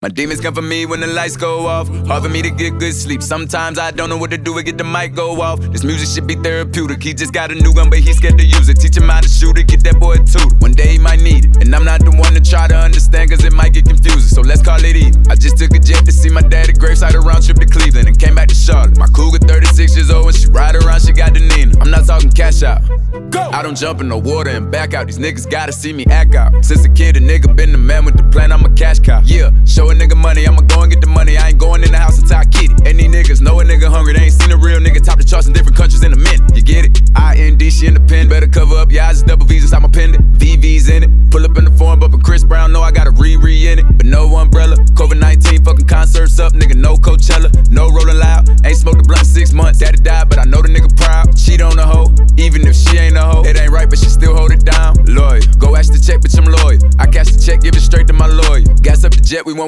My demons come for me when the lights go off. Hard for me to get good sleep. Sometimes I don't know what to do and get the mic go off. This music should be therapeutic. He just got a new gun, but he's scared to use it. Teach him how to shoot it, get that boy a tutor. One day he might need it, and I'm not the one to try to understand, cause it might get confusing. So let's call it even. I just took a jet to see my dad at Graveside, a round trip to Cleveland, and came back to Charlotte. My cougar 36 years old, and she ride around, she got the Nina. I'm not talking cash out. Go! I don't jump in the water and back out. These niggas gotta see me act out. Since a kid, a nigga been the man with the plan, I'm a cash cow. Yeah, show a nigga money, I'ma go and get the money. I ain't going in the house until I get it. And these niggas know a nigga hungry. They ain't seen a real nigga top the charts in different countries in a minute. You get it? IND, she independent. Better cover up your eyes, it's double V's inside my pendant. VV's in it. Pull up in the foreign, but Chris Brown know I got a Riri in it. But no umbrella. COVID-19 fucking concerts up, nigga. No Coachella, no Rolling Loud. Ain't smoked a blunt in 6 months. Daddy died, but I know the nigga proud. Cheat on the hoe, even if she ain't a hoe. It ain't right, but she still hold it down. Lawyer, go ask the check, bitch, I'm loyal. I cash the check, give it straight to my lawyer. Gas up the jet, we won't